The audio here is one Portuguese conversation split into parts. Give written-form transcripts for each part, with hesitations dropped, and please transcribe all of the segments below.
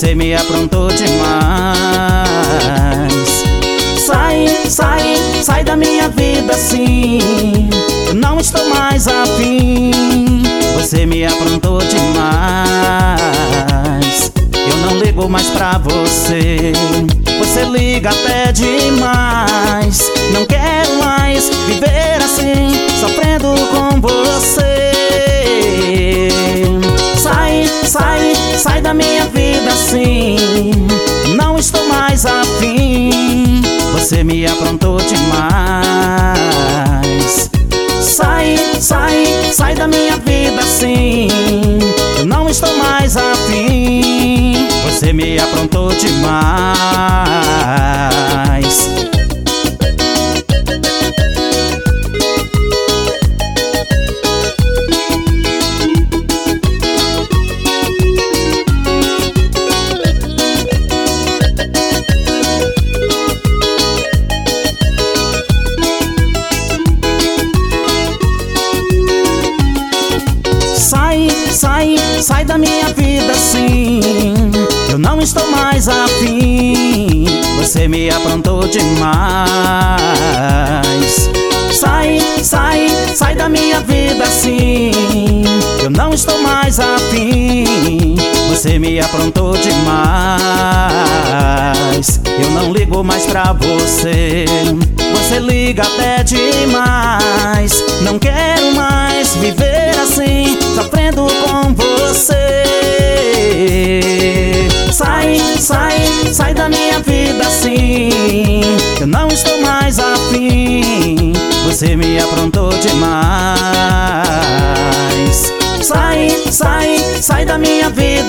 você me aprontou demais. Sai, sai, sai da minha vida assim, eu não estou mais afim. Você me aprontou demais, eu não ligo mais pra você. Você liga até demais, não quero mais viver assim, sofrendo com você. Sai, sai, sai da minha vida assim, não estou mais afim. Você me aprontou demais. Sai, sai, sai da minha vida assim, eu não estou mais afim. Você me aprontou demais. Sai, sai, sai da minha vida assim, eu não estou mais afim. Você me aprontou demais. Sai, sai, sai da minha vida assim, eu não estou mais afim. Você me aprontou demais, eu não ligo mais pra você. Você liga até demais, não quero mais viver assim, sofrendo com você. Sai, sai, sai da minha vida assim, eu não estou mais afim. Você me aprontou demais. Sai, sai, sai da minha vida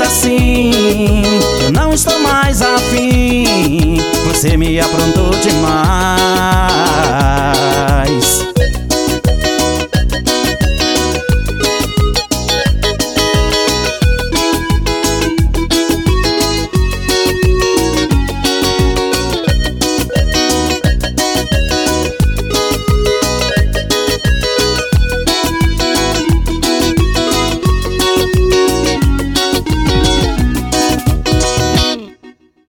assim, eu não estou mais afim. Você me aprontou demais.